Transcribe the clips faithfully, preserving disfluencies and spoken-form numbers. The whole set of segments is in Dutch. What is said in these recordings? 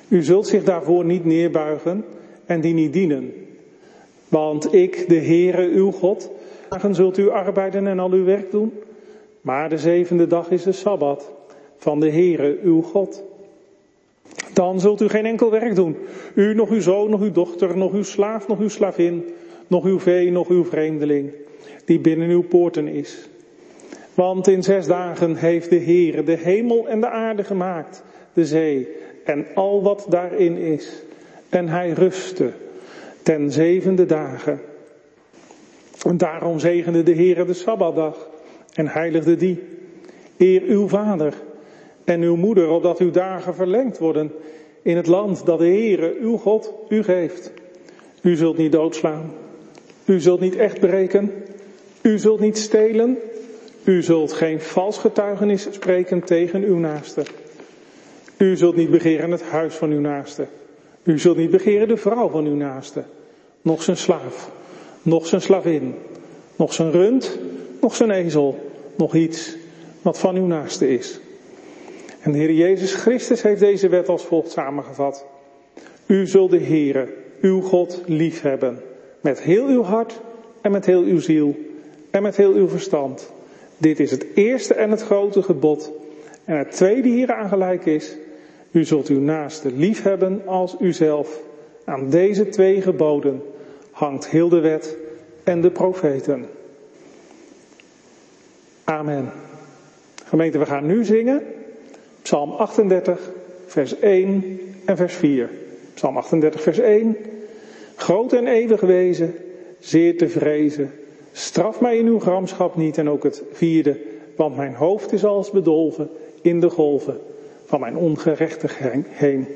U zult zich daarvoor niet neerbuigen en die niet dienen. Want ik, de Heere, uw God, dagen zult u arbeiden en al uw werk doen. Maar de zevende dag is de Sabbat van de Heere, uw God. Dan zult u geen enkel werk doen. U, nog uw zoon, nog uw dochter, nog uw slaaf, nog uw slavin, nog uw vee, nog uw vreemdeling, die binnen uw poorten is. Want in zes dagen heeft de Heere de hemel en de aarde gemaakt, de zee en al wat daarin is. En hij rustte ten zevende dagen. En daarom zegende de Heere de Sabbatdag en heiligde die. Eer uw vader en uw moeder, opdat uw dagen verlengd worden in het land dat de Heere, uw God, u geeft. U zult niet doodslaan. U zult niet echt breken. U zult niet stelen. U zult geen vals getuigenis spreken tegen uw naaste. U zult niet begeren het huis van uw naaste. U zult niet begeren de vrouw van uw naaste. Nog zijn slaaf, nog zijn slavin, nog zijn rund, nog zijn ezel, nog iets wat van uw naaste is. En de Heer Jezus Christus heeft deze wet als volgt samengevat. U zult de Heere, uw God, lief hebben. Met heel uw hart en met heel uw ziel en met heel uw verstand. Dit is het eerste en het grote gebod. En het tweede hieraan gelijk is. U zult uw naaste lief hebben als uzelf. Aan deze twee geboden hangt heel de wet en de profeten. Amen. Gemeente, we gaan nu zingen. Psalm achtendertig, vers één en vers vier. Psalm achtendertig, vers één. Groot en eeuwig wezen, zeer te vrezen. Straf mij in uw gramschap niet. En ook het vierde, want mijn hoofd is als bedolven in de golven van mijn ongerechtigheid heen.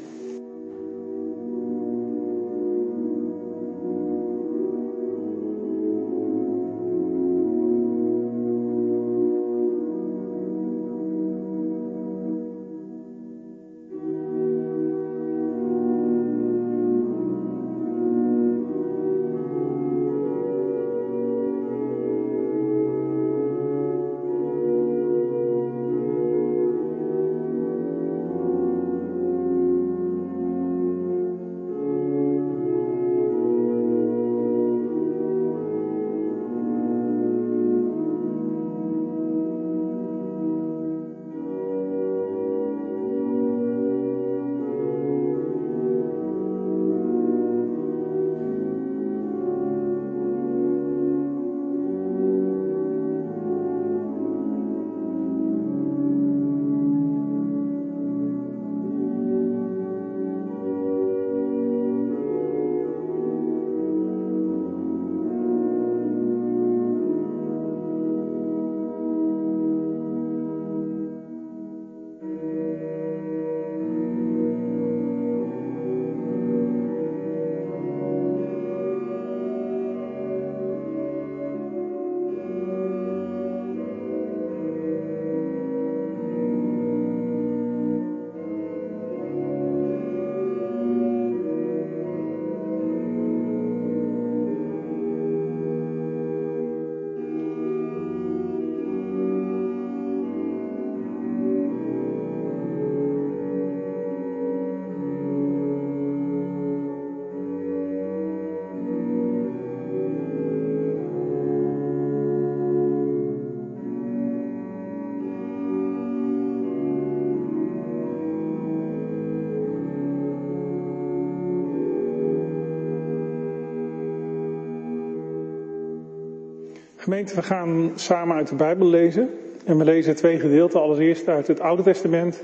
Gemeente, we gaan samen uit de Bijbel lezen. En we lezen twee gedeelten. Allereerst uit het Oude Testament.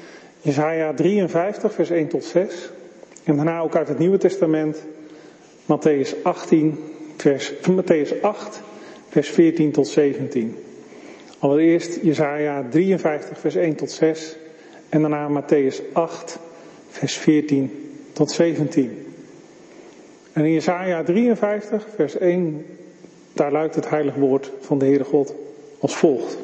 Jesaja drieënvijftig, vers één tot zes. En daarna ook uit het Nieuwe Testament. Matthäus achttien, vers, Matthäus acht, vers veertien tot zeventien. Allereerst Jesaja drieënvijftig, vers één tot zes. En daarna Matthäus acht, vers veertien tot zeventien. En in Jesaja drieënvijftig, vers één, daar luidt het heilig woord van de Heere God als volgt.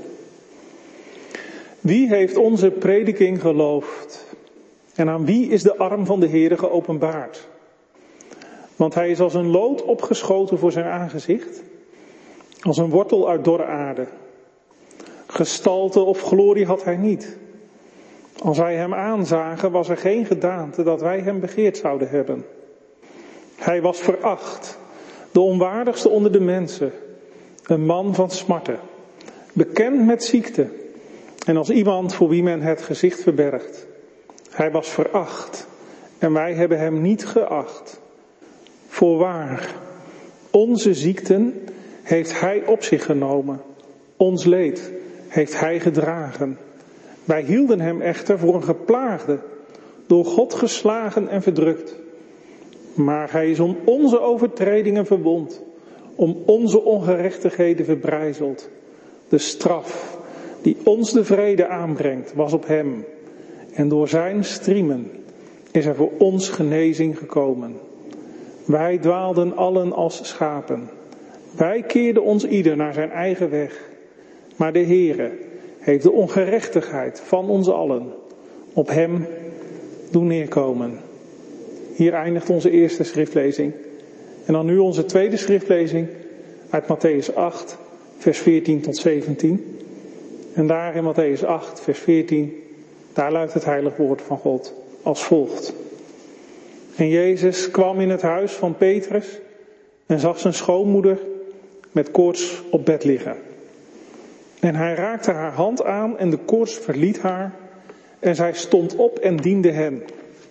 Wie heeft onze prediking geloofd? En aan wie is de arm van de Heere geopenbaard? Want hij is als een lood opgeschoten voor zijn aangezicht, als een wortel uit dorre aarde. Gestalte of glorie had hij niet, Als wij hem aanzagen, was er geen gedaante dat wij hem begeerd zouden hebben. Hij was veracht, de onwaardigste onder de mensen, een man van smarten, bekend met ziekte en als iemand voor wie men het gezicht verbergt. Hij was veracht en wij hebben hem niet geacht. Voorwaar, onze ziekten heeft hij op zich genomen, ons leed heeft hij gedragen. Wij hielden hem echter voor een geplaagde, door God geslagen en verdrukt. Maar hij is om onze overtredingen verwond, om onze ongerechtigheden verbrijzeld. De straf die ons de vrede aanbrengt, was op hem. En door zijn striemen is er voor ons genezing gekomen. Wij dwaalden allen als schapen. Wij keerden ons ieder naar zijn eigen weg. Maar de Heere heeft de ongerechtigheid van ons allen op hem doen neerkomen. Hier eindigt onze eerste schriftlezing. En dan nu onze tweede schriftlezing uit Mattheüs acht, vers veertien tot zeventien. En daar in Mattheüs acht, vers veertien, daar luidt het heilig woord van God als volgt. En Jezus kwam in het huis van Petrus en zag zijn schoonmoeder met koorts op bed liggen. En hij raakte haar hand aan en de koorts verliet haar en zij stond op en diende hen.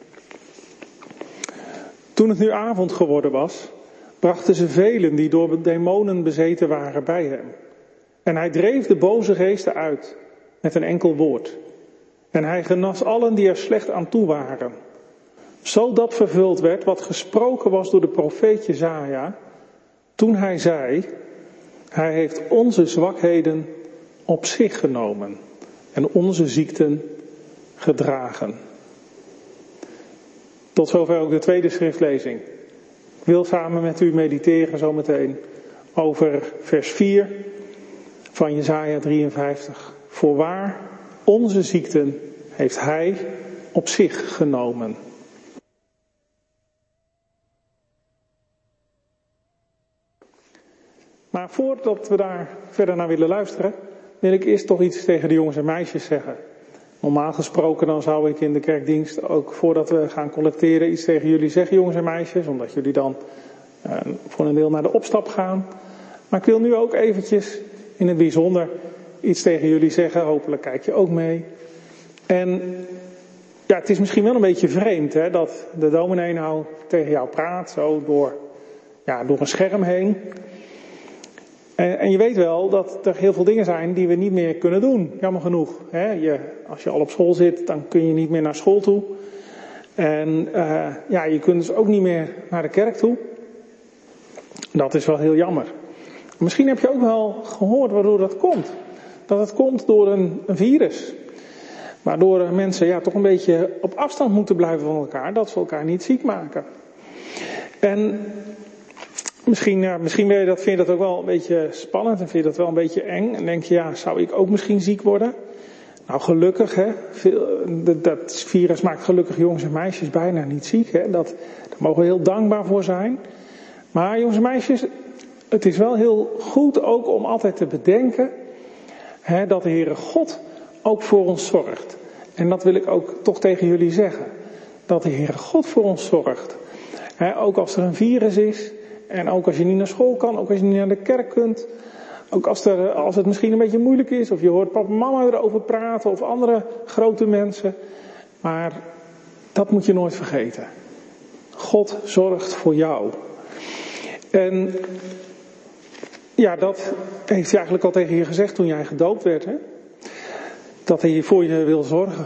Toen het nu avond geworden was, brachten ze velen die door demonen bezeten waren bij hem. En hij dreef de boze geesten uit met een enkel woord. En hij genas allen die er slecht aan toe waren. Zodat vervuld werd wat gesproken was door de profeet Jesaja, toen hij zei, hij heeft onze zwakheden op zich genomen en onze ziekten gedragen. Tot zover ook de tweede schriftlezing. Ik wil samen met u mediteren zometeen over vers vier van Jesaja drieënvijftig. Voorwaar, onze ziekten heeft hij op zich genomen. Maar voordat we daar verder naar willen luisteren, wil ik eerst toch iets tegen de jongens en meisjes zeggen. Normaal gesproken dan zou ik in de kerkdienst ook voordat we gaan collecteren iets tegen jullie zeggen, jongens en meisjes, omdat jullie dan uh, voor een deel naar de opstap gaan. Maar ik wil nu ook eventjes in het bijzonder iets tegen jullie zeggen. Hopelijk kijk je ook mee. En ja, het is misschien wel een beetje vreemd hè, dat de dominee nou tegen jou praat, zo door, ja, door een scherm heen. En, en je weet wel dat er heel veel dingen zijn die we niet meer kunnen doen, jammer genoeg. Hè? Je, als je al op school zit, dan kun je niet meer naar school toe. En uh, ja, je kunt dus ook niet meer naar de kerk toe. Dat is wel heel jammer. Misschien heb je ook wel gehoord waardoor dat komt. Dat het komt door een, een virus. Waardoor mensen ja, toch een beetje op afstand moeten blijven van elkaar, dat ze elkaar niet ziek maken. En Misschien, ja, misschien ben je dat, vind je dat ook wel een beetje spannend en vind je dat wel een beetje eng. En denk je, ja, zou ik ook misschien ziek worden? Nou, gelukkig, hè. Veel, dat virus maakt gelukkig jongens en meisjes bijna niet ziek, hè. Dat, daar mogen we heel dankbaar voor zijn. Maar jongens en meisjes, het is wel heel goed ook om altijd te bedenken, hè, dat de Heere God ook voor ons zorgt. En dat wil ik ook toch tegen jullie zeggen. Dat de Heere God voor ons zorgt. Hè, ook als er een virus is. En ook als je niet naar school kan, ook als je niet naar de kerk kunt. Ook als, er, als het misschien een beetje moeilijk is. Of je hoort papa en mama erover praten. Of andere grote mensen. Maar dat moet je nooit vergeten. God zorgt voor jou. En ja, dat heeft hij eigenlijk al tegen je gezegd toen jij gedoopt werd. Hè? Dat hij voor je wil zorgen.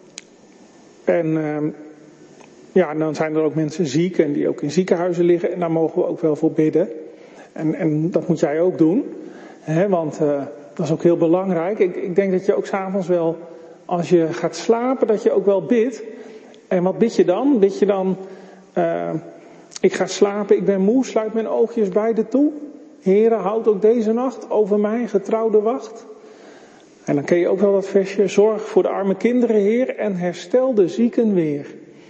En Uh, Ja, dan zijn er ook mensen ziek en die ook in ziekenhuizen liggen. En daar mogen we ook wel voor bidden. En, en dat moet jij ook doen. Hè, want uh, dat is ook heel belangrijk. Ik, ik denk dat je ook 's avonds wel, als je gaat slapen, dat je ook wel bidt. En wat bid je dan? Bid je dan, uh, ik ga slapen, ik ben moe, sluit mijn oogjes beide toe. Heere, houd ook deze nacht over mij getrouwde wacht. En dan ken je ook wel dat versje. Zorg voor de arme kinderen, Heer, en herstel de zieken weer.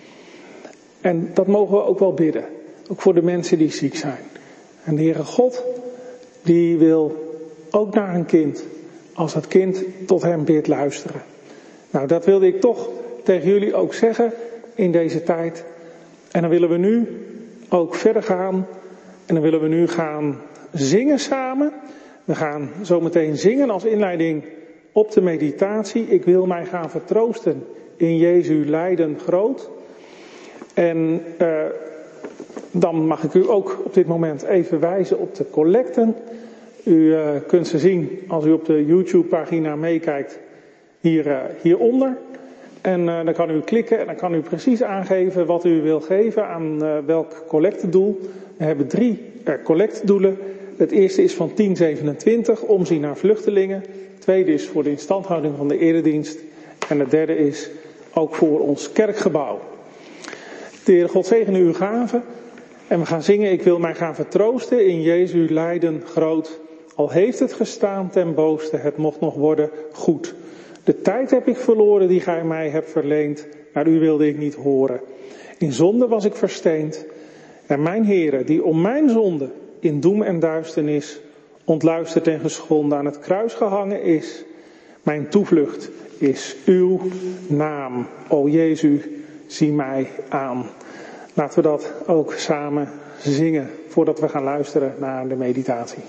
En dat mogen we ook wel bidden. Ook voor de mensen die ziek zijn. En de Heere God, die wil ook naar een kind, als dat kind tot hem bidt, luisteren. Nou, dat wilde ik toch tegen jullie ook zeggen in deze tijd. En dan willen we nu ook verder gaan. En dan willen we nu gaan zingen samen. We gaan zometeen zingen als inleiding op de meditatie. Ik wil mij gaan vertroosten in Jezu lijden groot. En uh, dan mag ik u ook op dit moment even wijzen op de collecten. U uh, kunt ze zien als u op de YouTube-pagina meekijkt hier, uh, hieronder. En uh, dan kan u klikken en dan kan u precies aangeven wat u wil geven aan uh, welk collectedoel. We hebben drie uh, collectedoelen. Het eerste is van tien zevenentwintig, omzien naar vluchtelingen. Het tweede is voor de instandhouding van de eredienst. En het derde is ook voor ons kerkgebouw. De Heere God zegene uw gaven. En we gaan zingen, ik wil mij gaan vertroosten in Jezu lijden groot. Al heeft het gestaan ten booste, het mocht nog worden goed. De tijd heb ik verloren die gij mij hebt verleend, naar u wilde ik niet horen. In zonde was ik versteend. En mijn Heere, die om mijn zonde in doem en duisternis ontluisterd en geschonden aan het kruis gehangen is. Mijn toevlucht is uw naam. O Jezu, zie mij aan. Laten we dat ook samen zingen voordat we gaan luisteren naar de meditatie.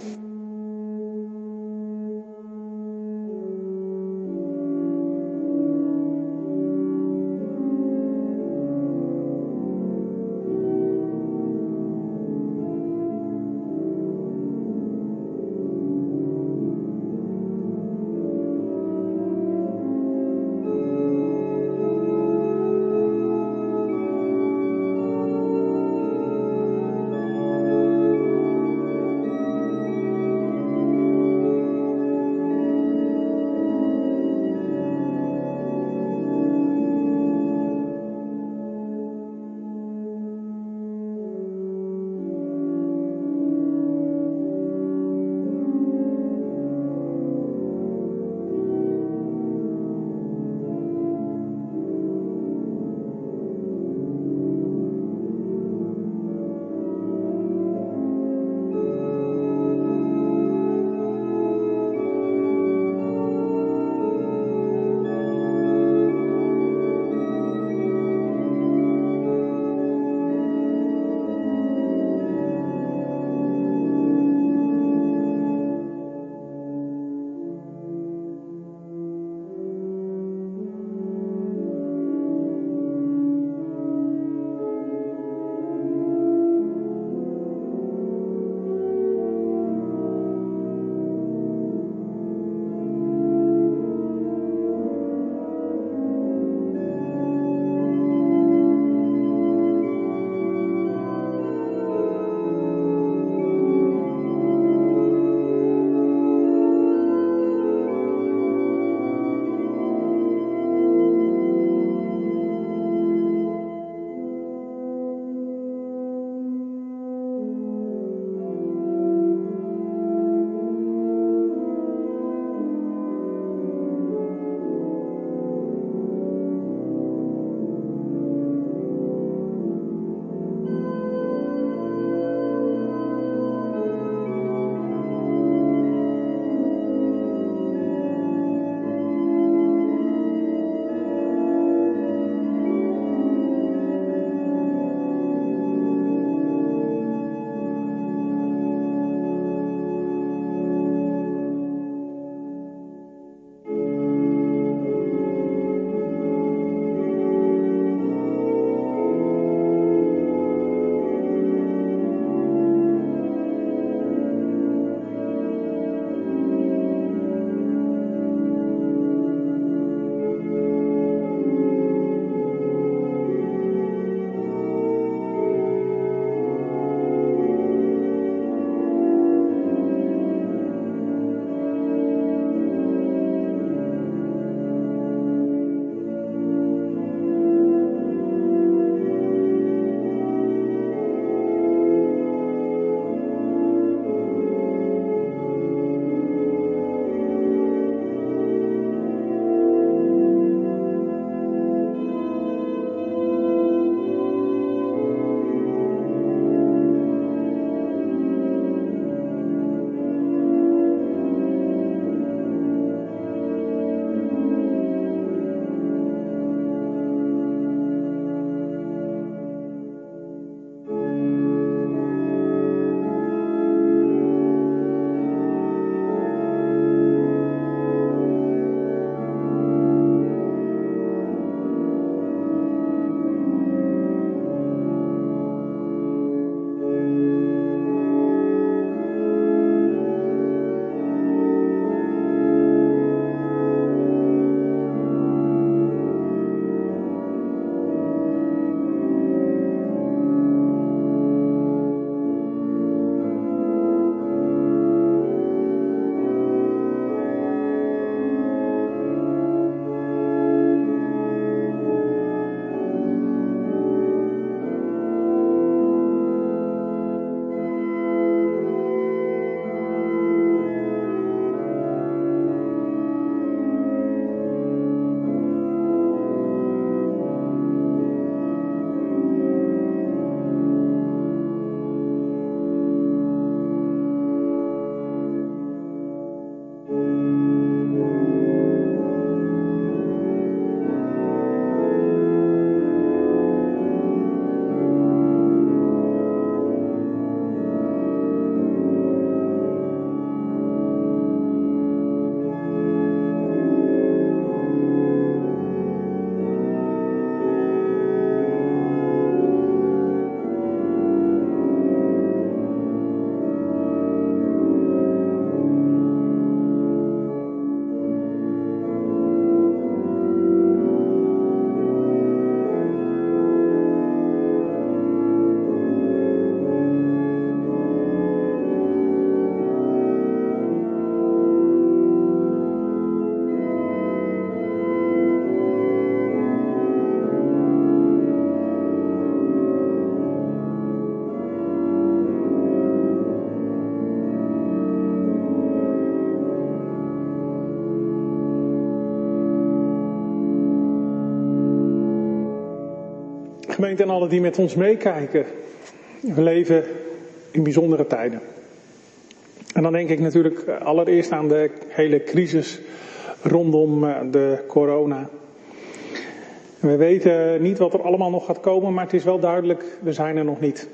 Gemeente en alle die met ons meekijken. We leven in bijzondere tijden. En dan denk ik natuurlijk allereerst aan de hele crisis rondom de corona. We weten niet wat er allemaal nog gaat komen, maar het is wel duidelijk, we zijn er nog niet.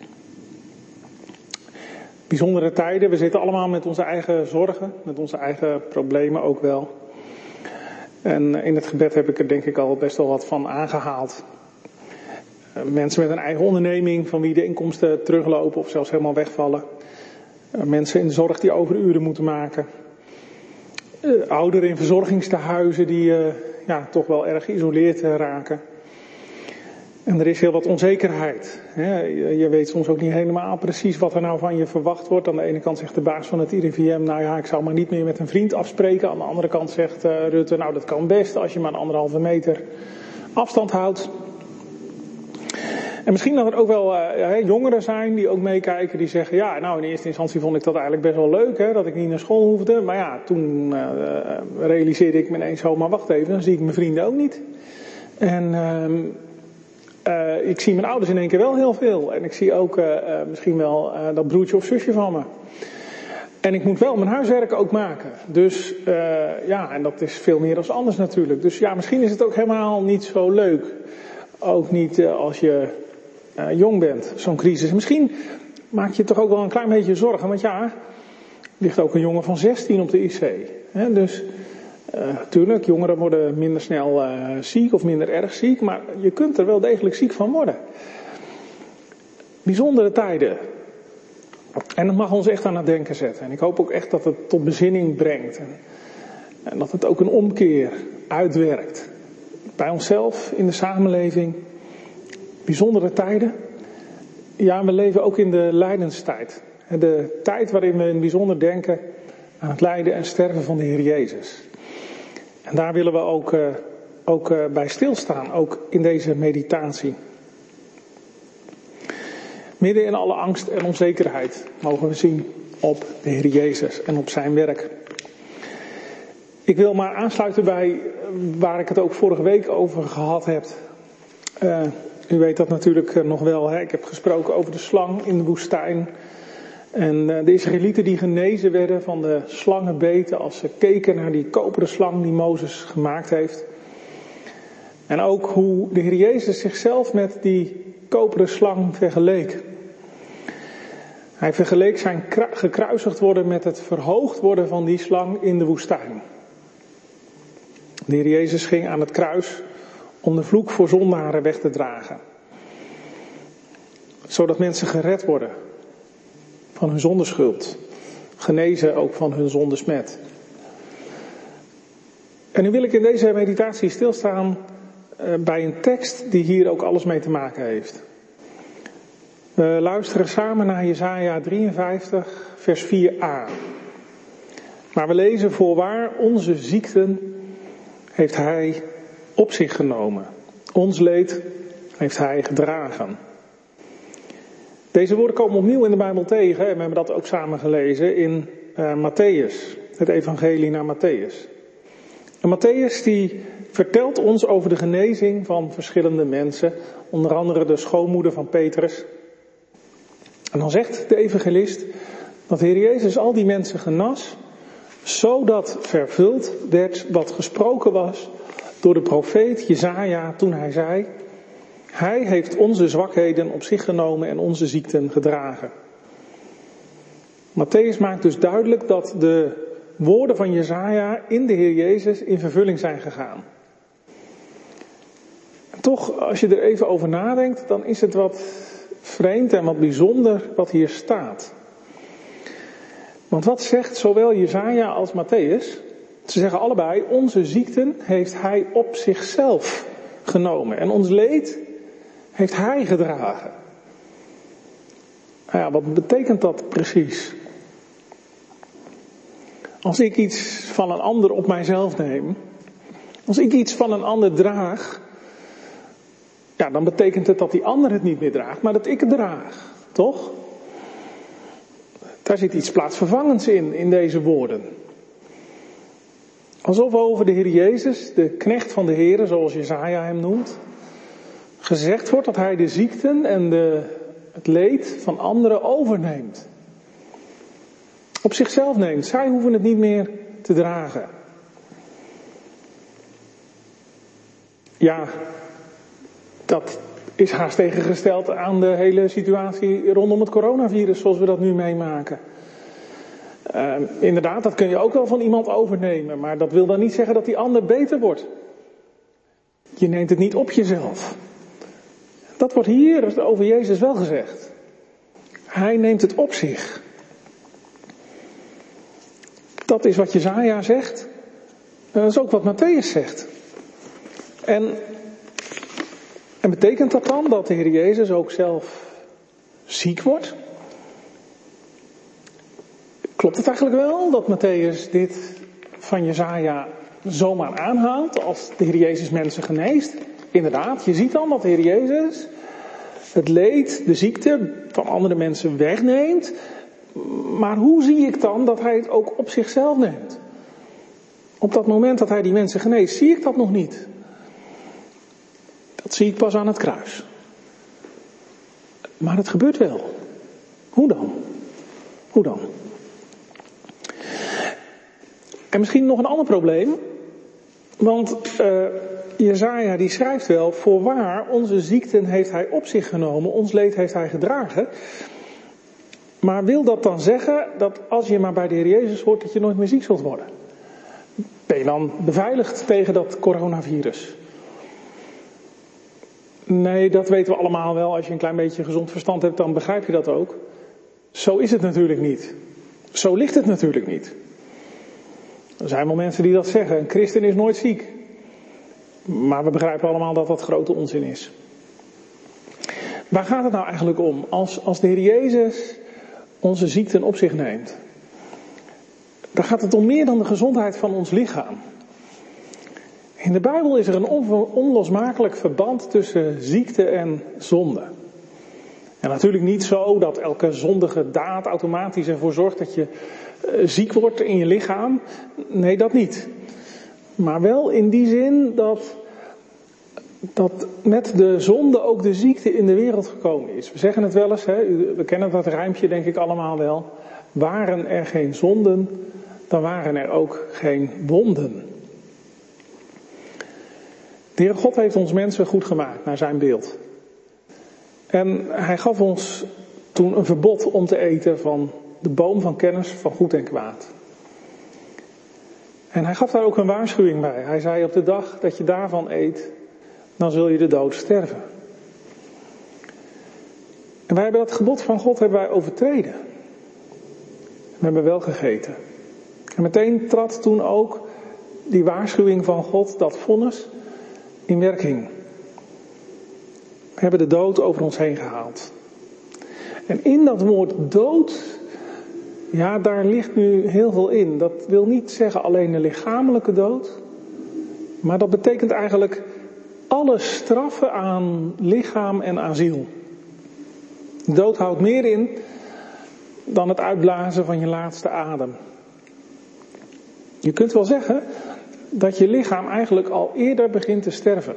Bijzondere tijden, we zitten allemaal met onze eigen zorgen, met onze eigen problemen ook wel. En in het gebed heb ik er denk ik al best wel wat van aangehaald. Mensen met een eigen onderneming, van wie de inkomsten teruglopen of zelfs helemaal wegvallen. Mensen in de zorg die overuren moeten maken. Ouderen in verzorgingstehuizen die uh, ja, toch wel erg geïsoleerd uh, raken. En er is heel wat onzekerheid. Hè. Je, je weet soms ook niet helemaal precies wat er nou van je verwacht wordt. Aan de ene kant zegt de baas van het I R I V M, nou ja, ik zou maar niet meer met een vriend afspreken. Aan de andere kant zegt uh, Rutte, nou dat kan best als je maar een anderhalve meter afstand houdt. En misschien dat er ook wel uh, jongeren zijn die ook meekijken, die zeggen, ja, nou in eerste instantie vond ik dat eigenlijk best wel leuk, hè, dat ik niet naar school hoefde. Maar ja, toen uh, realiseerde ik me ineens, oh, maar wacht even, dan zie ik mijn vrienden ook niet. En uh, uh, ik zie mijn ouders in één keer wel heel veel. En ik zie ook uh, uh, misschien wel uh, dat broertje of zusje van me. En ik moet wel mijn huiswerk ook maken. Dus uh, ja, en dat is veel meer dan anders natuurlijk. Dus ja, misschien is het ook helemaal niet zo leuk. Ook niet uh, als je uh, jong bent, zo'n crisis. Misschien maak je toch ook wel een klein beetje zorgen. Want ja, er ligt ook een jongen van zestien op de I C. Hè? Dus natuurlijk, uh, jongeren worden minder snel uh, ziek of minder erg ziek. Maar je kunt er wel degelijk ziek van worden. Bijzondere tijden. En dat mag ons echt aan het denken zetten. En ik hoop ook echt dat het tot bezinning brengt. En, en dat het ook een omkeer uitwerkt. Bij onszelf, in de samenleving. Bijzondere tijden. Ja, we leven ook in de lijdenstijd. De tijd waarin we in het bijzonder denken aan het lijden en sterven van de Heer Jezus. En daar willen we ook, uh, ook uh, bij stilstaan, ook in deze meditatie. Midden in alle angst en onzekerheid mogen we zien op de Heer Jezus en op zijn werk. Ik wil maar aansluiten bij waar ik het ook vorige week over gehad heb. Uh, u weet dat natuurlijk nog wel. Hè? Ik heb gesproken over de slang in de woestijn. En uh, de Israëlieten die genezen werden van de slangenbeten als ze keken naar die koperen slang die Mozes gemaakt heeft. En ook hoe de Heer Jezus zichzelf met die koperen slang vergeleek. Hij vergeleek zijn gekruisigd worden met het verhoogd worden van die slang in de woestijn. De Heer Jezus ging aan het kruis om de vloek voor zondaren weg te dragen. Zodat mensen gered worden van hun zondeschuld. Genezen ook van hun zondesmet. En nu wil ik in deze meditatie stilstaan bij een tekst die hier ook alles mee te maken heeft. We luisteren samen naar Jesaja drieënvijftig vers vier a. Maar we lezen: voorwaar, onze ziekten heeft hij op zich genomen. Ons leed heeft hij gedragen. Deze woorden komen opnieuw in de Bijbel tegen. En we hebben dat ook samen gelezen in uh, Matthäus. Het evangelie naar Matthäus. En Matthäus die vertelt ons over de genezing van verschillende mensen. Onder andere de schoonmoeder van Petrus. En dan zegt de evangelist dat de Heer Jezus al die mensen genas. Zodat vervuld werd wat gesproken was door de profeet Jesaja toen hij zei: hij heeft onze zwakheden op zich genomen en onze ziekten gedragen. Matthäus maakt dus duidelijk dat de woorden van Jesaja in de Heer Jezus in vervulling zijn gegaan. En toch, als je er even over nadenkt, dan is het wat vreemd en wat bijzonder wat hier staat. Want wat zegt zowel Jesaja als Matthäus? Ze zeggen allebei: onze ziekten heeft hij op zichzelf genomen. En ons leed heeft hij gedragen. Nou ja, wat betekent dat precies? Als ik iets van een ander op mijzelf neem, als ik iets van een ander draag, ja, dan betekent het dat die ander het niet meer draagt, maar dat ik het draag. Toch? Daar zit iets plaatsvervangends in, in deze woorden. Alsof we over de Heer Jezus, de knecht van de Heere, zoals Jesaja hem noemt, gezegd wordt dat hij de ziekten en de, het leed van anderen overneemt. Op zichzelf neemt. Zij hoeven het niet meer te dragen. Ja, dat is haast tegengesteld aan de hele situatie rondom het coronavirus zoals we dat nu meemaken. Uh, inderdaad, dat kun je ook wel van iemand overnemen, maar dat wil dan niet zeggen dat die ander beter wordt. Je neemt het niet op jezelf. Dat wordt hier over Jezus wel gezegd. Hij neemt het op zich. Dat is wat Jesaja zegt. Dat is ook wat Mattheüs zegt. En, en betekent dat dan dat de Heer Jezus ook zelf ziek wordt? Klopt het eigenlijk wel dat Mattheüs dit van Jesaja zomaar aanhaalt als de Heer Jezus mensen geneest? Inderdaad, je ziet dan dat de Heer Jezus het leed, de ziekte van andere mensen wegneemt. Maar hoe zie ik dan dat hij het ook op zichzelf neemt? Op dat moment dat hij die mensen geneest, zie ik dat nog niet. Dat zie ik pas aan het kruis. Maar het gebeurt wel. Hoe dan? Hoe dan? En misschien nog een ander probleem. Want uh, Jesaja die schrijft wel, voorwaar, onze ziekten heeft hij op zich genomen, ons leed heeft hij gedragen. Maar wil dat dan zeggen dat als je maar bij de Heer Jezus hoort dat je nooit meer ziek zult worden? Ben je dan beveiligd tegen dat coronavirus? Nee, dat weten we allemaal wel. Als je een klein beetje gezond verstand hebt, dan begrijp je dat ook. Zo is het natuurlijk niet. Zo ligt het natuurlijk niet. Er zijn wel mensen die dat zeggen. Een christen is nooit ziek. Maar we begrijpen allemaal dat dat grote onzin is. Waar gaat het nou eigenlijk om? Als, als de Heer Jezus onze ziekten op zich neemt. Dan gaat het om meer dan de gezondheid van ons lichaam. In de Bijbel is er een onlosmakelijk verband tussen ziekte en zonde. En natuurlijk niet zo dat elke zondige daad automatisch ervoor zorgt dat je ziek wordt in je lichaam. Nee, dat niet. Maar wel in die zin dat, dat met de zonde ook de ziekte in de wereld gekomen is. We zeggen het wel eens, hè, we kennen dat rijmpje denk ik allemaal wel. Waren er geen zonden, dan waren er ook geen wonden. De Heer God heeft ons mensen goed gemaakt naar zijn beeld. En hij gaf ons toen een verbod om te eten van de boom van kennis van goed en kwaad. En hij gaf daar ook een waarschuwing bij. Hij zei, op de dag dat je daarvan eet, dan zul je de dood sterven. En wij hebben dat gebod van God hebben wij overtreden. We hebben wel gegeten. En meteen trad toen ook die waarschuwing van God, dat vonnis, in werking. We hebben de dood over ons heen gehaald. En in dat woord dood, ja, daar ligt nu heel veel in. Dat wil niet zeggen alleen de lichamelijke dood, maar dat betekent eigenlijk alle straffen aan lichaam en aan ziel. Dood houdt meer in dan het uitblazen van je laatste adem. Je kunt wel zeggen dat je lichaam eigenlijk al eerder begint te sterven.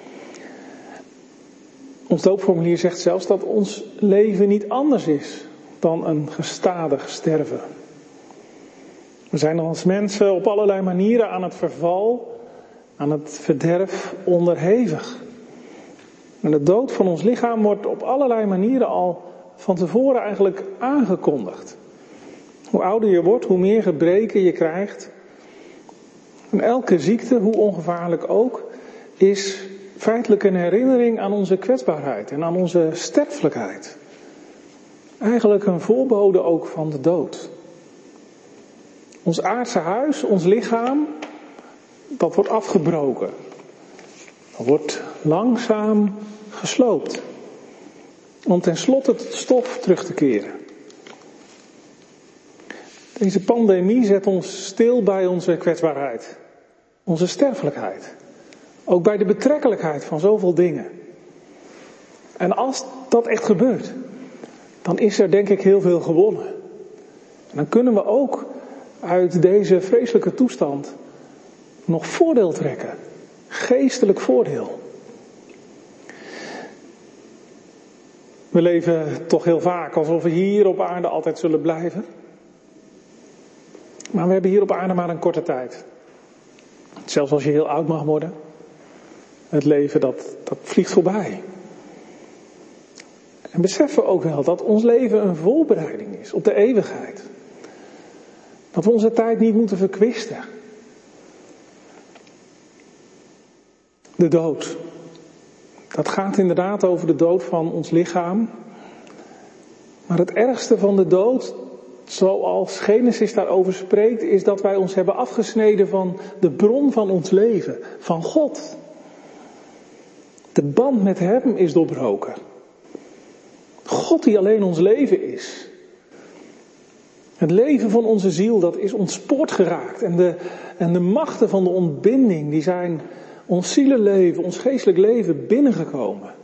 Ons doopformulier zegt zelfs dat ons leven niet anders is dan een gestadig sterven. We zijn als mensen op allerlei manieren aan het verval, aan het verderf onderhevig. En de dood van ons lichaam wordt op allerlei manieren al van tevoren eigenlijk aangekondigd. Hoe ouder je wordt, hoe meer gebreken je krijgt. En elke ziekte, hoe ongevaarlijk ook, is feitelijk een herinnering aan onze kwetsbaarheid en aan onze sterfelijkheid. Eigenlijk een voorbode ook van de dood. Ons aardse huis, ons lichaam, dat wordt afgebroken. Dat wordt langzaam gesloopt. Om tenslotte tot stof terug te keren. Deze pandemie zet ons stil bij onze kwetsbaarheid. Onze sterfelijkheid. Ook bij de betrekkelijkheid van zoveel dingen. En als dat echt gebeurt, dan is er denk ik heel veel gewonnen. En dan kunnen we ook uit deze vreselijke toestand nog voordeel trekken. Geestelijk voordeel. We leven toch heel vaak alsof we hier op aarde altijd zullen blijven. Maar we hebben hier op aarde maar een korte tijd. Zelfs als je heel oud mag worden. Het leven dat, dat vliegt voorbij. En beseffen we ook wel dat ons leven een voorbereiding is op de eeuwigheid. Dat we onze tijd niet moeten verkwisten. De dood. Dat gaat inderdaad over de dood van ons lichaam. Maar het ergste van de dood, zoals Genesis daarover spreekt, is dat wij ons hebben afgesneden van de bron van ons leven, van God. De band met Hem is doorbroken. God die alleen ons leven is. Het leven van onze ziel, dat is ontspoord geraakt. En de, en de machten van de ontbinding, die zijn ons zielenleven, ons geestelijk leven binnengekomen.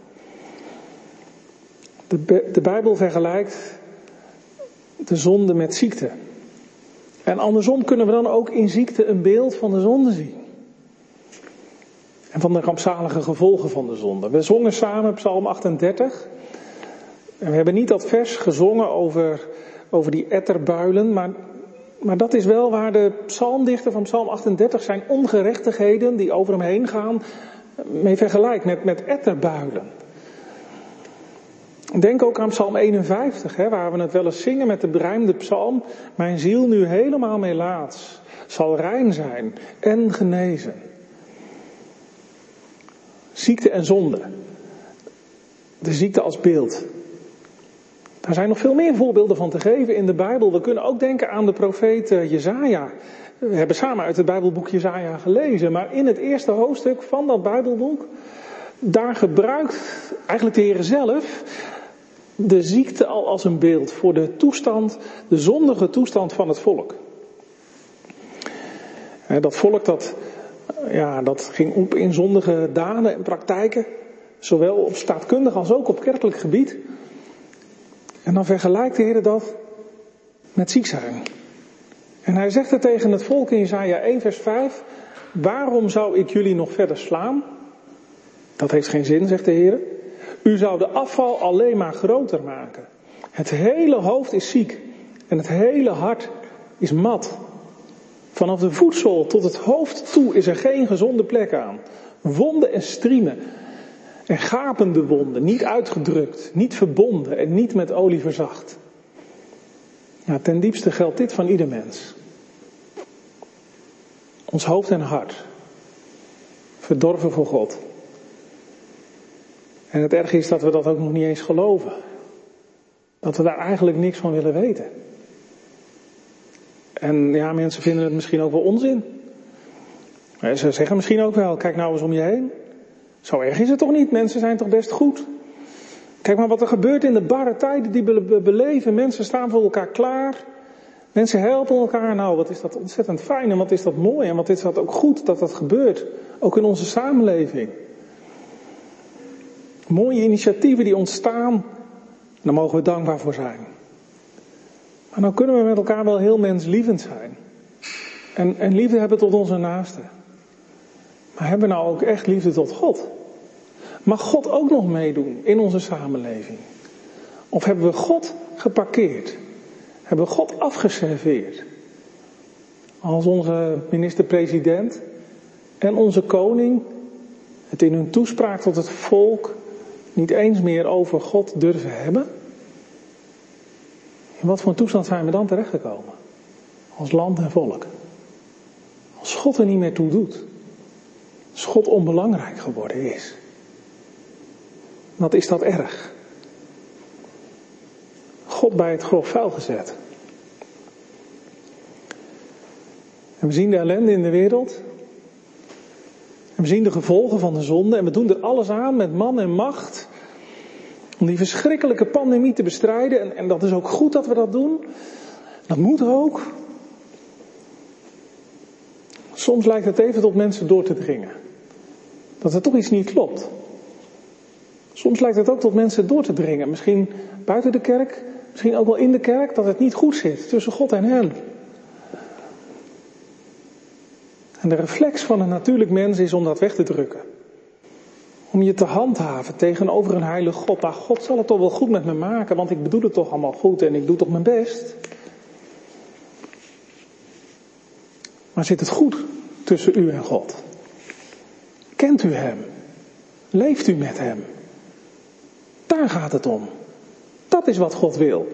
De, de Bijbel vergelijkt de zonde met ziekte. En andersom kunnen we dan ook in ziekte een beeld van de zonde zien. En van de rampzalige gevolgen van de zonde. We zongen samen Psalm achtendertig. En we hebben niet dat vers gezongen over, over die etterbuilen. Maar, maar dat is wel waar de psalmdichter van Psalm achtendertig zijn ongerechtigheden die over hem heen gaan mee vergelijkt met, met etterbuilen. Denk ook aan Psalm eenenvijftig, hè, waar we het wel eens zingen met de berijmde psalm. Mijn ziel nu helemaal melaats, zal rein zijn en genezen. Ziekte en zonde. De ziekte als beeld. Daar zijn nog veel meer voorbeelden van te geven in de Bijbel. We kunnen ook denken aan de profeet Jesaja. We hebben samen uit het Bijbelboek Jesaja gelezen. Maar in het eerste hoofdstuk van dat Bijbelboek, daar gebruikt eigenlijk de Heer zelf de ziekte al als een beeld voor de toestand, de zondige toestand van het volk. Dat volk dat, ja, dat ging op in zondige daden en praktijken, zowel op staatkundig als ook op kerkelijk gebied. En dan vergelijkt de Heer dat met ziek zijn. En hij zegt het tegen het volk in Jesaja één vers vijf. Waarom zou ik jullie nog verder slaan? Dat heeft geen zin, zegt de Heer. U zou de afval alleen maar groter maken. Het hele hoofd is ziek. En het hele hart is mat. Vanaf de voetzool tot het hoofd toe is er geen gezonde plek aan. Wonden en striemen. En gapende wonden, niet uitgedrukt, niet verbonden en niet met olie verzacht. Ja, ten diepste geldt dit van ieder mens. Ons hoofd en hart. Verdorven voor God. En het erge is dat we dat ook nog niet eens geloven. Dat we daar eigenlijk niks van willen weten. En ja, mensen vinden het misschien ook wel onzin. Ze zeggen misschien ook wel, kijk nou eens om je heen. Zo erg is het toch niet, mensen zijn toch best goed. Kijk maar wat er gebeurt in de barre tijden die we beleven. Mensen staan voor elkaar klaar. Mensen helpen elkaar. Nou, wat is dat ontzettend fijn en wat is dat mooi en wat is dat ook goed dat dat gebeurt. Ook in onze samenleving. Mooie initiatieven die ontstaan. Daar mogen we dankbaar voor zijn. Maar dan kunnen we met elkaar wel heel menslievend zijn. En, en liefde hebben tot onze naasten. Maar hebben we nou ook echt liefde tot God? Mag God ook nog meedoen in onze samenleving? Of hebben we God geparkeerd? Hebben we God afgeserveerd? Als onze minister-president en onze koning het in hun toespraak tot het volk niet eens meer over God durven hebben? In wat voor een toestand zijn we dan terechtgekomen? Als land en volk. Als God er niet meer toe doet. Als God onbelangrijk geworden is. Wat is dat erg? God bij het grof vuil gezet. En we zien de ellende in de wereld. En we zien de gevolgen van de zonde. En we doen er alles aan met man en macht. Om die verschrikkelijke pandemie te bestrijden. En, en dat is ook goed dat we dat doen. Dat moet ook. Soms lijkt het even tot mensen door te dringen. Dat er toch iets niet klopt. Soms lijkt het ook tot mensen door te dringen. Misschien buiten de kerk, misschien ook wel in de kerk. Dat het niet goed zit tussen God en hen. En de reflex van een natuurlijk mens is om dat weg te drukken. Om je te handhaven tegenover een heilige God. Maar God zal het toch wel goed met me maken, want ik bedoel het toch allemaal goed en ik doe toch mijn best. Maar zit het goed tussen u en God? Kent u hem? Leeft u met hem? Daar gaat het om. Dat is wat God wil.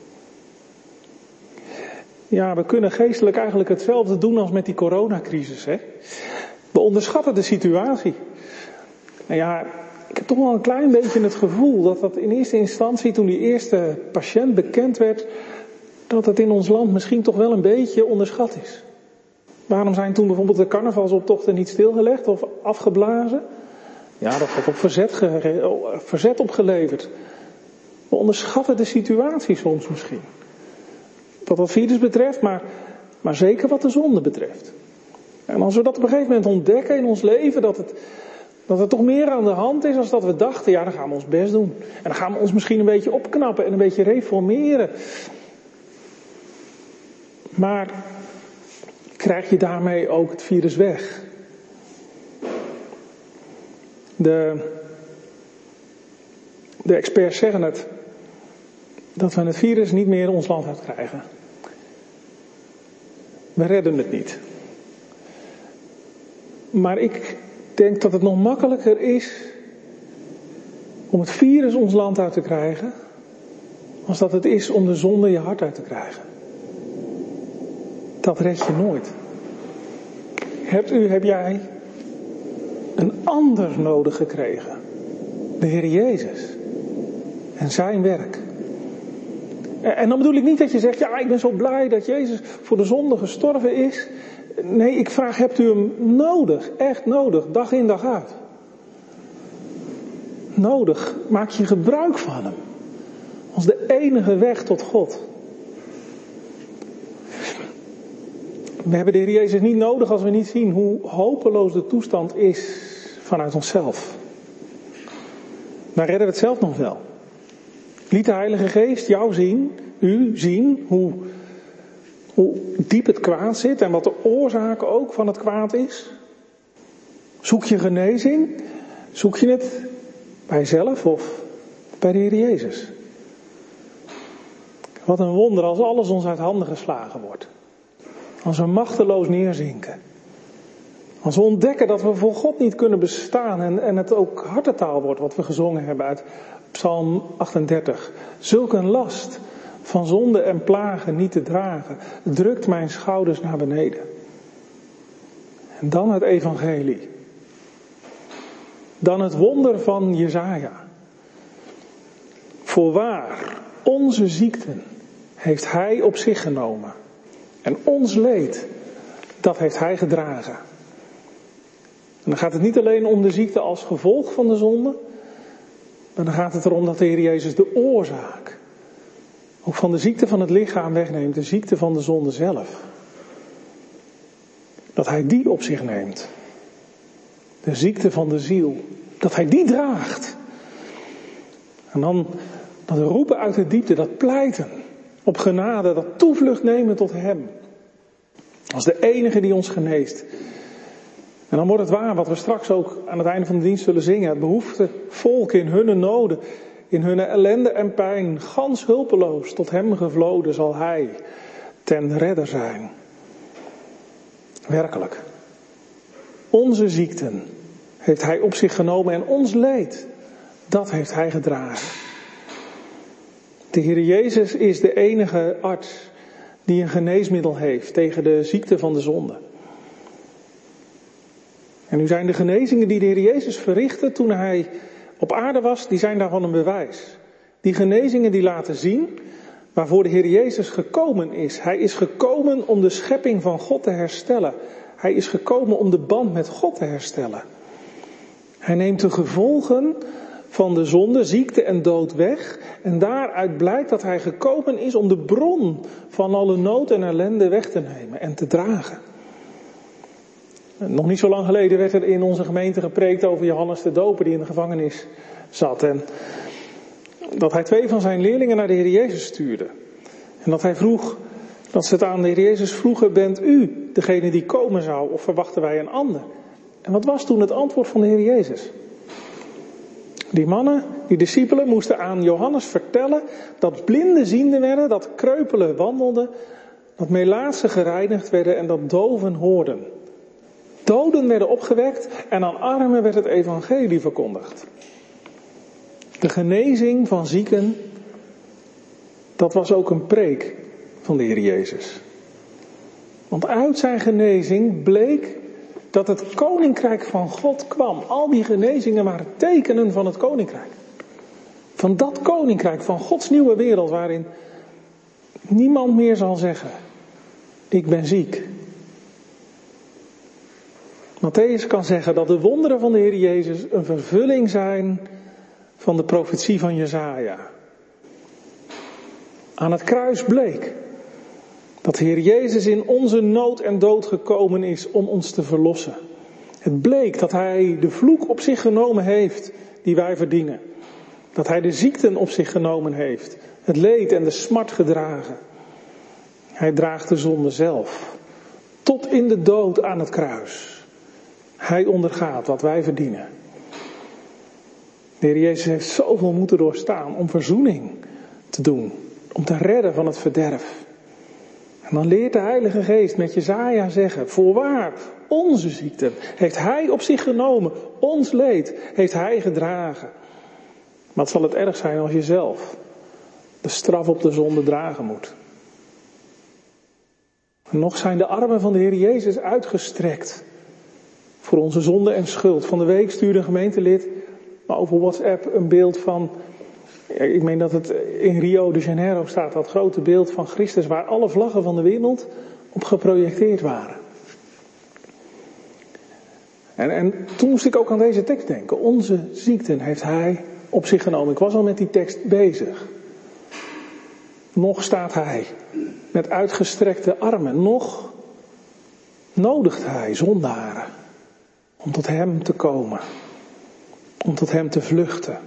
Ja, we kunnen geestelijk eigenlijk hetzelfde doen als met die coronacrisis, hè? We onderschatten de situatie. Nou ja, ik heb toch wel een klein beetje het gevoel dat dat in eerste instantie, toen die eerste patiënt bekend werd, dat het in ons land misschien toch wel een beetje onderschat is. Waarom zijn toen bijvoorbeeld de carnavalsoptochten niet stilgelegd of afgeblazen? Ja, dat had op verzet, ge- verzet opgeleverd. We onderschatten de situatie soms misschien. Wat dat virus betreft, maar, maar zeker wat de zonde betreft. En als we dat op een gegeven moment ontdekken in ons leven, dat het, dat er toch meer aan de hand is dan dat we dachten, ja, dan gaan we ons best doen. En dan gaan we ons misschien een beetje opknappen en een beetje reformeren. Maar krijg je daarmee ook het virus weg? De, de experts zeggen het, dat we het virus niet meer ons land uitkrijgen. We redden het niet. Maar ik denk dat het nog makkelijker is om het virus ons land uit te krijgen, als dat het is om de zonde je hart uit te krijgen. Dat red je nooit. Hebt u, heb jij een ander nodig gekregen? De Heer Jezus. En zijn werk. En dan bedoel ik niet dat je zegt, ja, ik ben zo blij dat Jezus voor de zonde gestorven is. Nee, ik vraag, hebt u hem nodig? Echt nodig, dag in dag uit. Nodig, maak je gebruik van hem. Als de enige weg tot God. We hebben de Heer Jezus niet nodig als we niet zien hoe hopeloos de toestand is vanuit onszelf. Dan redden we het zelf nog wel. Liet de Heilige Geest jou zien, u zien, hoe, hoe diep het kwaad zit en wat de oorzaak ook van het kwaad is? Zoek je genezing? Zoek je het bij jezelf of bij de Heer Jezus? Wat een wonder als alles ons uit handen geslagen wordt. Als we machteloos neerzinken. Als we ontdekken dat we voor God niet kunnen bestaan en, en het ook hartetaal wordt wat we gezongen hebben uit Psalm achtendertig. Zulk een last van zonde en plagen niet te dragen, drukt mijn schouders naar beneden. En dan het evangelie. Dan het wonder van Jesaja. Voorwaar, onze ziekten heeft hij op zich genomen. En ons leed, dat heeft hij gedragen. En dan gaat het niet alleen om de ziekte als gevolg van de zonde. Maar dan gaat het erom dat de Heer Jezus de oorzaak ook van de ziekte van het lichaam wegneemt. De ziekte van de zonde zelf. Dat hij die op zich neemt. De ziekte van de ziel. Dat hij die draagt. En dan dat roepen uit de diepte, dat pleiten op genade, dat toevlucht nemen tot hem. Als de enige die ons geneest. En dan wordt het waar wat we straks ook aan het einde van de dienst zullen zingen. Het behoefte volk in hun noden, in hun ellende en pijn, gans hulpeloos tot hem gevloden zal hij ten redder zijn. Werkelijk. Onze ziekten heeft hij op zich genomen en ons leed, dat heeft hij gedragen. De Heer Jezus is de enige arts die een geneesmiddel heeft tegen de ziekte van de zonde. En nu zijn de genezingen die de Heer Jezus verrichtte toen hij op aarde was, die zijn daarvan een bewijs. Die genezingen die laten zien waarvoor de Heer Jezus gekomen is. Hij is gekomen om de schepping van God te herstellen. Hij is gekomen om de band met God te herstellen. Hij neemt de gevolgen van de zonde, ziekte en dood weg. En daaruit blijkt dat hij gekomen is om de bron van alle nood en ellende weg te nemen en te dragen. Nog niet zo lang geleden werd er in onze gemeente gepreekt over Johannes de Doper die in de gevangenis zat. En dat hij twee van zijn leerlingen naar de Heer Jezus stuurde. En dat hij vroeg, dat ze het aan de Heer Jezus vroegen, bent u degene die komen zou of verwachten wij een ander? En wat was toen het antwoord van de Heer Jezus? Die mannen, die discipelen, moesten aan Johannes vertellen dat blinden ziende werden, dat kreupelen wandelden, dat melaatsen gereinigd werden en dat doven hoorden. Doden werden opgewekt en aan armen werd het evangelie verkondigd. De genezing van zieken, dat was ook een preek van de Heer Jezus. Want uit zijn genezing bleek dat het koninkrijk van God kwam. Al die genezingen waren tekenen van het koninkrijk. Van dat koninkrijk, van Gods nieuwe wereld, waarin niemand meer zal zeggen, ik ben ziek. Mattheüs kan zeggen dat de wonderen van de Heer Jezus een vervulling zijn van de profetie van Jesaja. Aan het kruis bleek dat de Heer Jezus in onze nood en dood gekomen is om ons te verlossen. Het bleek dat Hij de vloek op zich genomen heeft die wij verdienen. Dat Hij de ziekten op zich genomen heeft. Het leed en de smart gedragen. Hij draagt de zonde zelf. Tot in de dood aan het kruis. Hij ondergaat wat wij verdienen. De Heer Jezus heeft zoveel moeten doorstaan om verzoening te doen. Om te redden van het verderf. En dan leert de Heilige Geest met Jesaja zeggen, voorwaar, onze ziekten heeft Hij op zich genomen, ons leed heeft Hij gedragen. Maar het zal het erg zijn als je zelf de straf op de zonde dragen moet. En nog zijn de armen van de Heer Jezus uitgestrekt voor onze zonde en schuld. Van de week stuurde een gemeentelid maar over WhatsApp een beeld van, ik meen dat het in Rio de Janeiro staat, dat grote beeld van Christus waar alle vlaggen van de wereld op geprojecteerd waren. En, en toen moest ik ook aan deze tekst denken. Onze ziekten heeft Hij op zich genomen. Ik was al met die tekst bezig. Nog staat Hij met uitgestrekte armen. Nog nodigt Hij zondaren om tot Hem te komen. Om tot Hem te vluchten.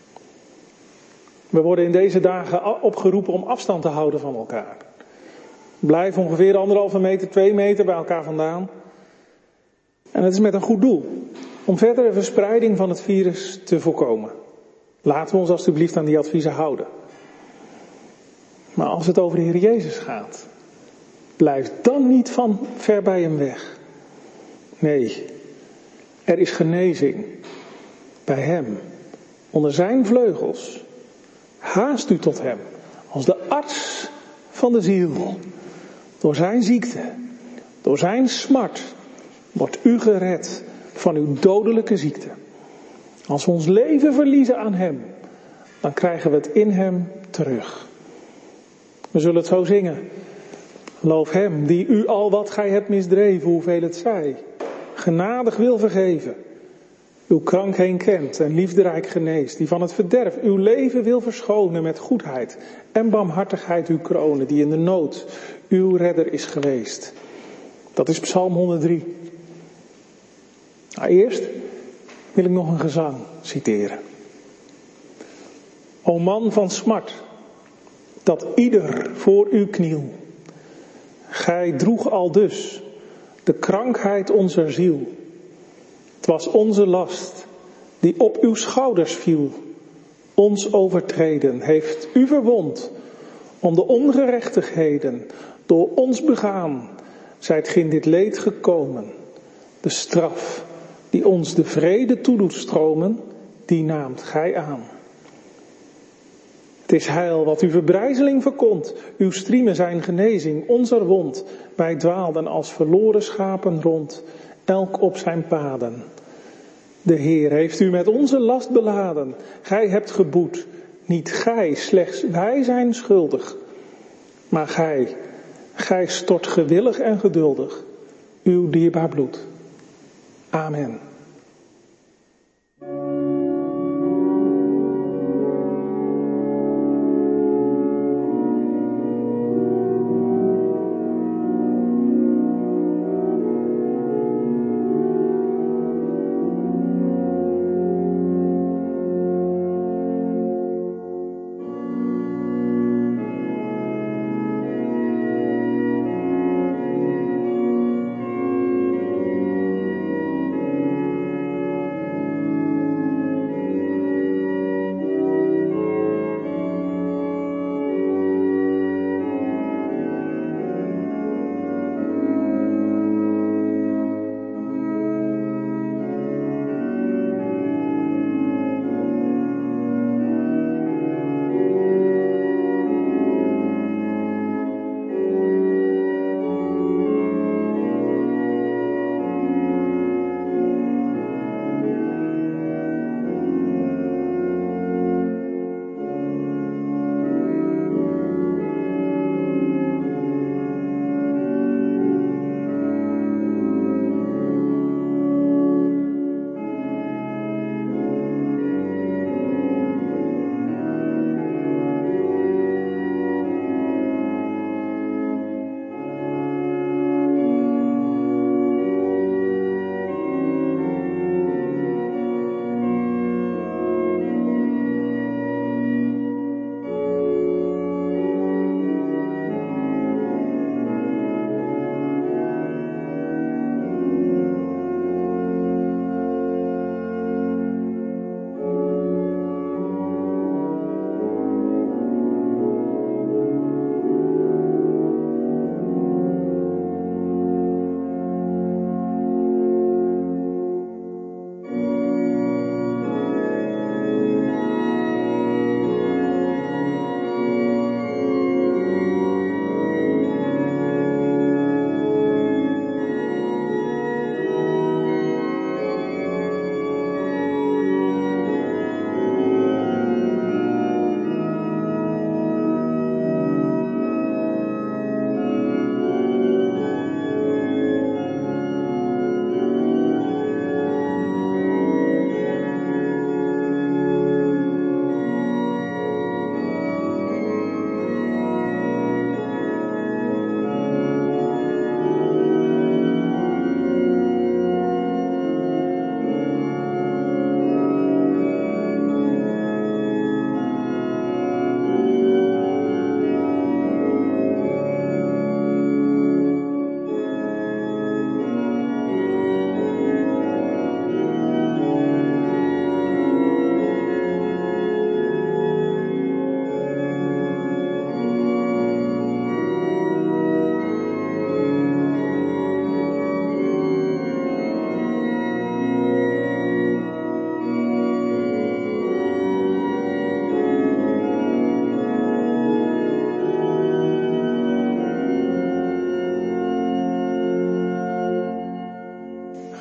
We worden in deze dagen opgeroepen om afstand te houden van elkaar. Blijf ongeveer anderhalve meter, twee meter bij elkaar vandaan. En het is met een goed doel. Om verdere verspreiding van het virus te voorkomen. Laten we ons alstublieft aan die adviezen houden. Maar als het over de Heer Jezus gaat, blijf dan niet van ver bij Hem weg. Nee, er is genezing bij Hem. Onder Zijn vleugels. Haast u tot Hem. Als de arts van de ziel. Door Zijn ziekte. Door Zijn smart. Wordt u gered van uw dodelijke ziekte. Als we ons leven verliezen aan Hem. Dan krijgen we het in Hem terug. We zullen het zo zingen. Loof Hem die u al wat gij hebt misdreven, hoeveel het zij. Genadig wil vergeven. Uw krank heen kent en liefderijk geneest. Die van het verderf uw leven wil verschonen met goedheid. En barmhartigheid uw kronen. Die in de nood uw redder is geweest. Dat is Psalm honderddrie. Nou, eerst wil ik nog een gezang citeren. O man van smart, dat ieder voor u kniel. Gij droeg aldus de krankheid onzer ziel. Het was onze last die op uw schouders viel. Ons overtreden heeft u verwond. Om de ongerechtigheden door ons begaan. Zijt ge in dit leed gekomen. De straf die ons de vrede toedoet stromen. Die naamt gij aan. Het is heil wat uw verbrijzeling verkomt. Uw striemen zijn genezing, onze wond. Wij dwaalden als verloren schapen rond. Elk op zijn paden. De Heer heeft u met onze last beladen. Gij hebt geboet. Niet gij, slechts wij zijn schuldig. Maar gij, gij stort gewillig en geduldig uw dierbaar bloed. Amen.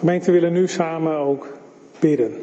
Gemeente, we willen nu samen ook bidden.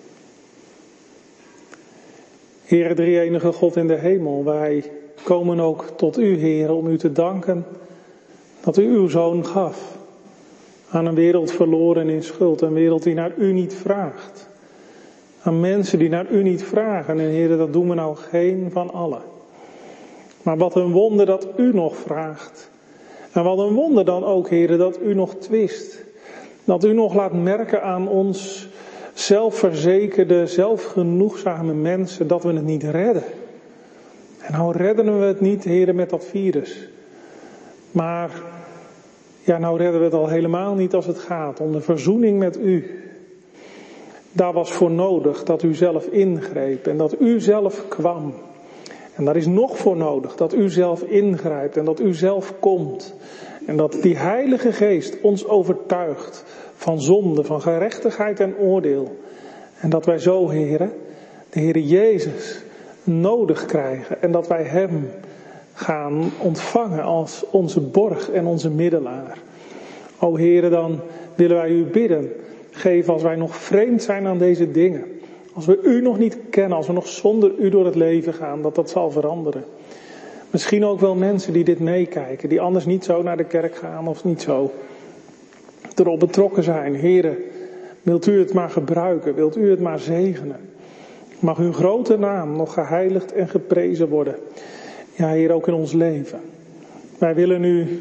Heere, drie-enige God in de hemel, wij komen ook tot u, Heer, om u te danken dat u uw Zoon gaf aan een wereld verloren in schuld. Een wereld die naar u niet vraagt. Aan mensen die naar u niet vragen. En Heer, dat doen we nou geen van allen. Maar wat een wonder dat u nog vraagt. En wat een wonder dan ook, Heer, dat u nog twist. Dat u nog laat merken aan ons zelfverzekerde, zelfgenoegzame mensen dat we het niet redden. En nou redden we het niet, Heer, met dat virus. Maar ja, nou redden we het al helemaal niet als het gaat om de verzoening met u. Daar was voor nodig dat u zelf ingreep en dat u zelf kwam. En daar is nog voor nodig dat u zelf ingrijpt en dat u zelf komt. En dat die Heilige Geest ons overtuigt van zonde, van gerechtigheid en oordeel. En dat wij zo, Heere, de Heere Jezus nodig krijgen. En dat wij Hem gaan ontvangen als onze borg en onze middelaar. O Heere, dan willen wij u bidden. Geef als wij nog vreemd zijn aan deze dingen. Als we u nog niet kennen, als we nog zonder u door het leven gaan, dat dat zal veranderen. Misschien ook wel mensen die dit meekijken, die anders niet zo naar de kerk gaan of niet zo erop betrokken zijn. Heere, wilt u het maar gebruiken, wilt u het maar zegenen. Mag uw grote naam nog geheiligd en geprezen worden. Ja, Heer, ook in ons leven. Wij willen u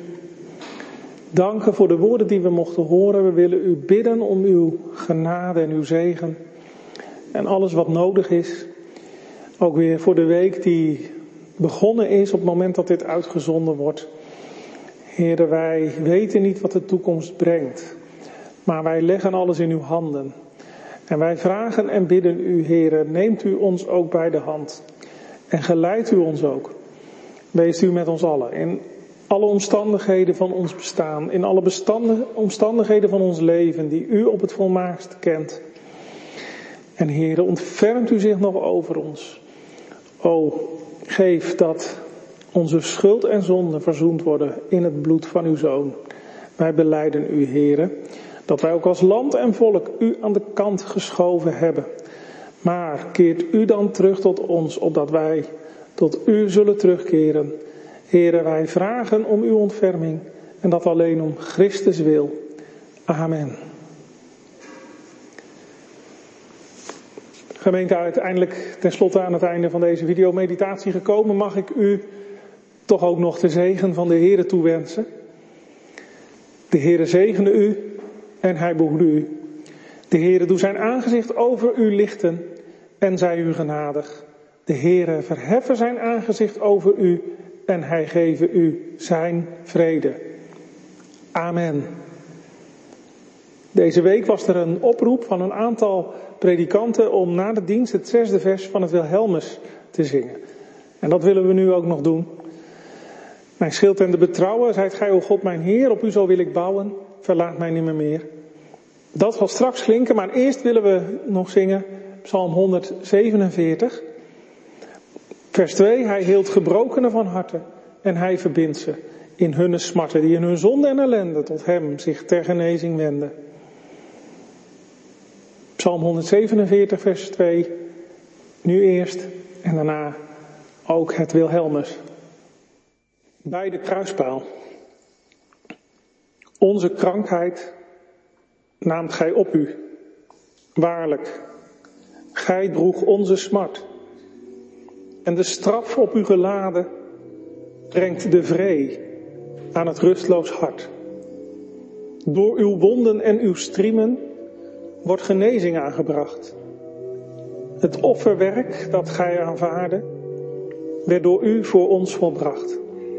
danken voor de woorden die we mochten horen. We willen u bidden om uw genade en uw zegen. En alles wat nodig is. Ook weer voor de week die begonnen is op het moment dat dit uitgezonden wordt. Heere, wij weten niet wat de toekomst brengt. Maar wij leggen alles in uw handen. En wij vragen en bidden u, Heere, neemt u ons ook bij de hand. En geleidt u ons ook. Wees u met ons allen. In alle omstandigheden van ons bestaan. In alle omstandigheden van ons leven die u op het volmaaktst kent. En Heere, ontfermt u zich nog over ons. O, geef dat onze schuld en zonde verzoend worden in het bloed van uw Zoon. Wij belijden u, Heere, dat wij ook als land en volk u aan de kant geschoven hebben. Maar keert u dan terug tot ons, opdat wij tot u zullen terugkeren. Heere, wij vragen om uw ontferming en dat alleen om Christus wil. Amen. Gemeente, uiteindelijk tenslotte aan het einde van deze videomeditatie gekomen, mag ik u toch ook nog de zegen van de Heere toewensen. De Heere zegene u en hij behoede u. De Heere doe zijn aangezicht over u lichten en zij u genadig. De Heere verheffen zijn aangezicht over u en hij geven u zijn vrede. Amen. Deze week was er een oproep van een aantal predikanten om na de dienst het zesde vers van het Wilhelmus te zingen. En dat willen we nu ook nog doen. Mijn schild en de betrouwen, zijt gij, o God mijn Heer, op u zo wil ik bouwen, verlaat mij nimmer meer. Dat zal straks klinken, maar eerst willen we nog zingen Psalm honderdzevenenveertig. Vers twee, hij hield gebrokenen van harte en hij verbindt ze in hunne smarten, die in hun zonde en ellende tot hem zich ter genezing wenden. Psalm honderdzevenenveertig, vers twee, nu eerst en daarna ook het Wilhelmus. Bij de kruispaal. Onze krankheid naamt gij op u. Waarlijk, gij droeg onze smart. En de straf op u geladen brengt de vree aan het rustloos hart. Door uw wonden en uw striemen wordt genezing aangebracht. Het offerwerk dat gij aanvaardde, werd door u voor ons volbracht.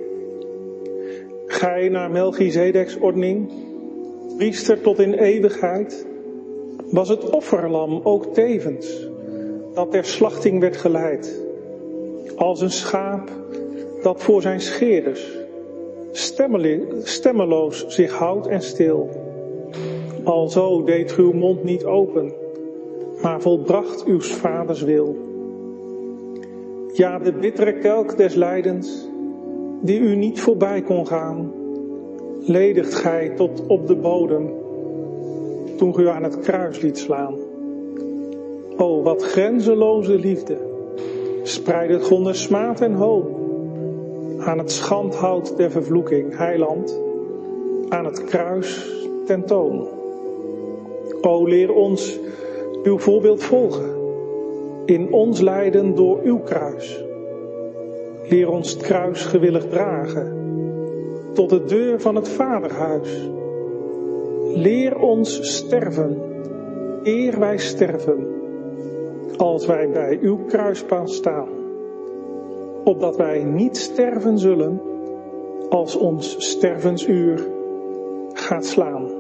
Gij naar Melchizedeks ordening, priester tot in eeuwigheid, was het offerlam ook tevens, dat ter slachting werd geleid. Als een schaap dat voor zijn scheerders stemmeloos zich houdt en stil. Alzo deed uw mond niet open, maar volbracht uw vaders wil. Ja, de bittere kelk des lijdens, die u niet voorbij kon gaan, ledigt gij tot op de bodem. toen ge u aan het kruis liet slaan. O, wat grenzeloze liefde, spreidt onder smaad en hoon, aan het schandhout der vervloeking, heiland, aan het kruis tentoon. O, leer ons uw voorbeeld volgen, in ons lijden door uw kruis. Leer ons het kruis gewillig dragen, tot de deur van het vaderhuis. Leer ons sterven, eer wij sterven, als wij bij uw kruispaal staan. Opdat wij niet sterven zullen, als ons stervensuur gaat slaan.